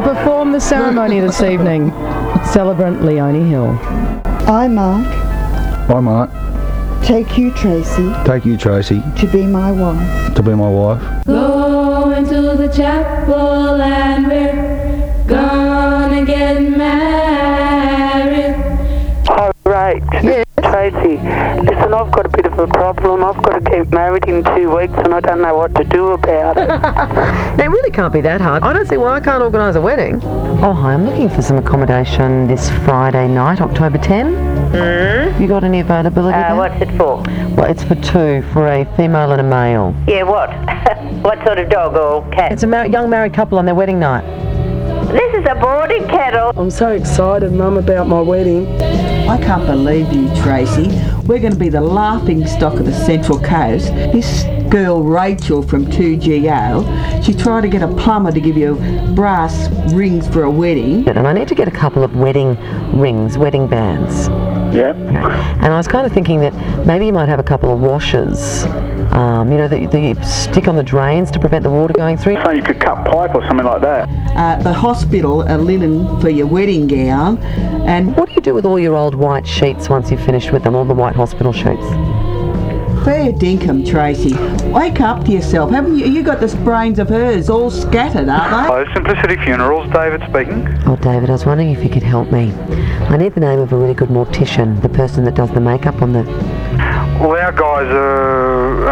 perform the ceremony this evening. Celebrant Leonie Hill. I, Mark, I might take you, Tracy, to be my wife. Go into the chapel and we're gonna get married. All right. Yes. Tracy, listen, I've got a bit of a problem. I've got to get married in 2 weeks and I don't know what to do about it. It really can't be that hard. I don't see why I can't organise a wedding. Oh, hi, I'm looking for some accommodation this Friday night, October 10. You got any availability there? What's it for? Well, it's for 2, for a female and a male. Yeah, what? What sort of dog or cat? It's a young married couple on their wedding night. This is a boarding kettle. I'm so excited, Mum, about my wedding. I can't believe you, Tracy. We're going to be the laughing stock of the Central Coast. This girl, Rachel from 2GO, she tried to get a plumber to give you brass rings for a wedding. And I need to get a couple of wedding rings, wedding bands. Yeah. And I was kind of thinking that maybe you might have a couple of washers, that you stick on the drains to prevent the water going through. So you could cut pipe or something like that. The hospital, a linen for your wedding gown. And What do you do with all your old white sheets once you've finished with them, all the white hospital sheets? fair dinkum, Tracy. Wake up to yourself. Haven't you got the brains of hers all scattered, aren't they? Hello, Simplicity Funerals, David speaking. Oh, David, I was wondering if you could help me. I need the name of a really good mortician, the person that does the makeup on the... Well, our guys are,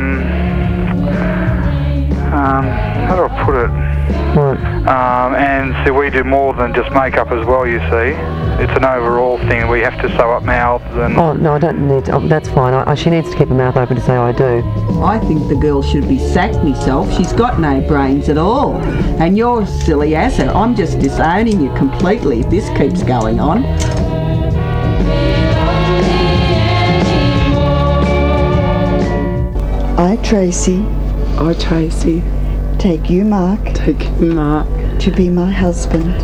how do I put it? What? And see, we do more than just makeup as well, you see. It's an overall thing. We have to sew up mouths and... Oh, no, I don't need to. Oh, that's fine. She needs to keep her mouth open to say I do. I think the girl should be sacked myself. She's got no brains at all. And you're a silly ass, and I'm just disowning you completely if this keeps going on. I, Tracy, take you, Mark, to be my husband.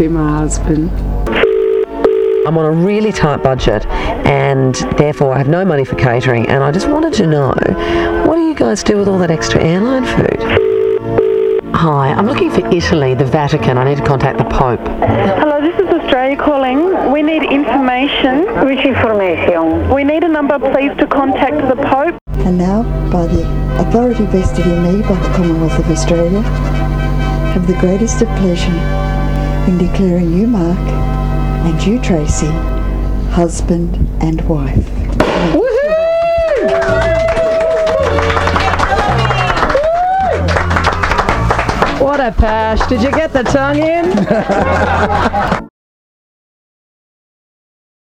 I'm on a really tight budget and therefore I have no money for catering, and I just wanted to know, what do you guys do with all that extra airline food? Hi, I'm looking for Italy, the Vatican. I need to contact the Pope. Hello, this is Australia calling. We need information. Which information? We need a number, please, to contact the Pope. And now, by the authority vested in me by the Commonwealth of Australia, have the greatest of pleasure in declaring you, Mark, and you, Tracy, husband and wife. What a pash. Did you get the tongue in?